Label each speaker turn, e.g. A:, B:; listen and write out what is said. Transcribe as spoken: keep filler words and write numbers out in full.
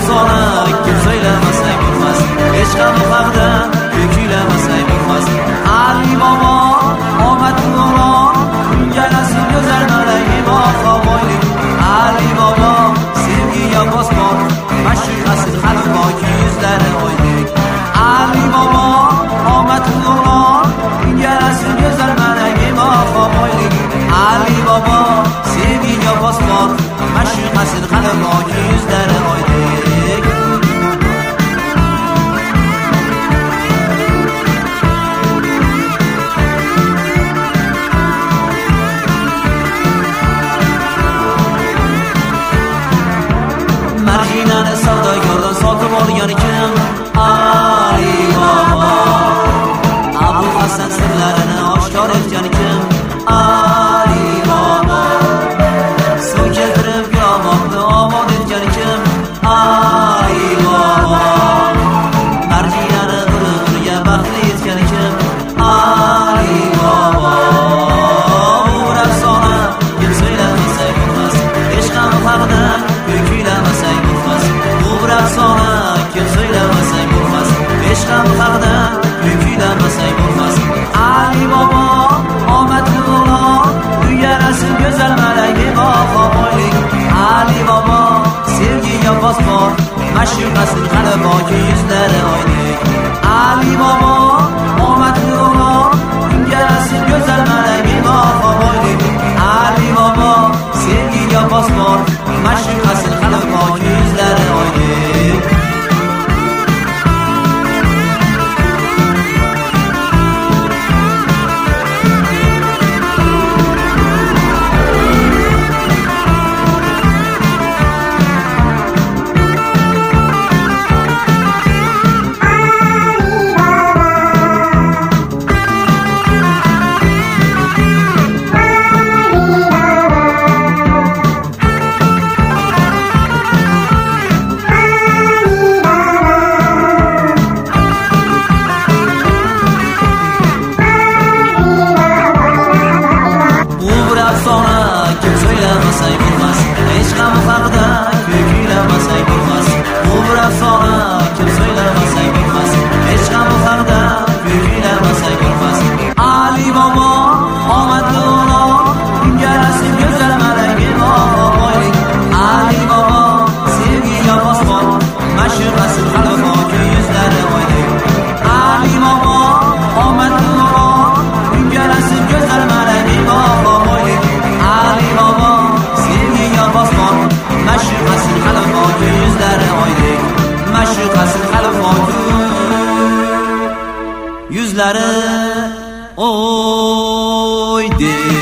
A: afsona kim söylemasang bo'lmas, hech qanday haqdan ko'kilamasak bo'lmas. Ali bobo omad nuron, kungalasi go'zal malagi baho boylik. Ali bobo sevgiga bosbon, mashhur asl xalq boki yuzlari oydek. Ali bobo omad nuron, kungalasi go'zal malagi baho boylik. Ali bobo sevgiga bosbon, mashhur asl xalq boki yuzlari oydek. Marjinani savdogardan sotib olgan kim? Ali bobo. Abu Hasan sirlarini oshkor etgan kim? Ali bobo. Suv keltirib giyohni obod etgan kim? Ali bobo. Marjinani qulga baxtli etgan kim? Ali bobo. Bu afsona kim söylemasa bo'lmas, hech qanday haqdan ko'kilamasak bo'lmas. Bu afsona kim söylemasa bo'lmas, hech qanday haqdan ko'kilamasak bo'lmas. Ali bobo omadli o'g'lon, uyarasi go'zal malagi baho boylik. Ali bobo sevgiga bosbon, mashhur asl hali boki yuzlari oydek. Ali bobo omadli o'g'lon, uyarasi go'zal malagi baho boylik. Ali bobo sevgiga bosbon, mashhur asl hali boki yuzlari oydek. Kim söylemasa bo'lmas, hech qanday haqdan ko'kilamasak bo'lmas. Bu afsona kim söylemasa bo'lmas, hech qanday haqdan ko'kilamasak bo'lmas. Ali bobo omadli o'g'lon, kungalasi go'zal malagi baho boylik. Ali bobo sevgiga bosbon, mashhur asl hali boki yuzlari oydek. Ali bobo omadli o'g'lon, kungalasi go'zal malagi baho boylik. Ali bobo sevgiga bosbon, mashhur asl hali boki yuzlari oydek. Mashhur asl hali boki yuzlari oydek.